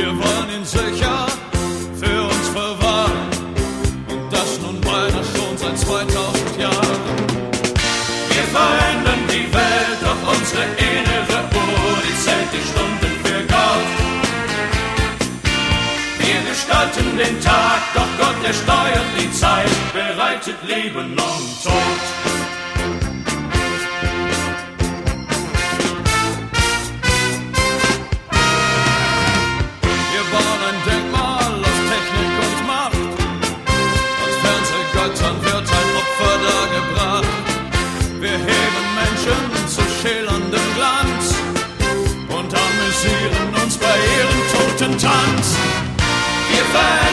Wir wollen ihn sicher für uns verwahren und das nun beinahe schon seit 2000 Jahren. Wir verändern die Welt, doch unsere innere Uhr, die zählt die Stunden für Gott. Wir gestalten den Tag, doch Gott, der steuert die Zeit, bereitet Leben und Tod. Wir bauen ein Denkmal aus Technik und Macht, als Fernsehgöttern wird ein Opfer dargebracht. Wir heben Menschen zu schillerndem Glanz und amüsieren uns bei ihrem Totentanz. Wir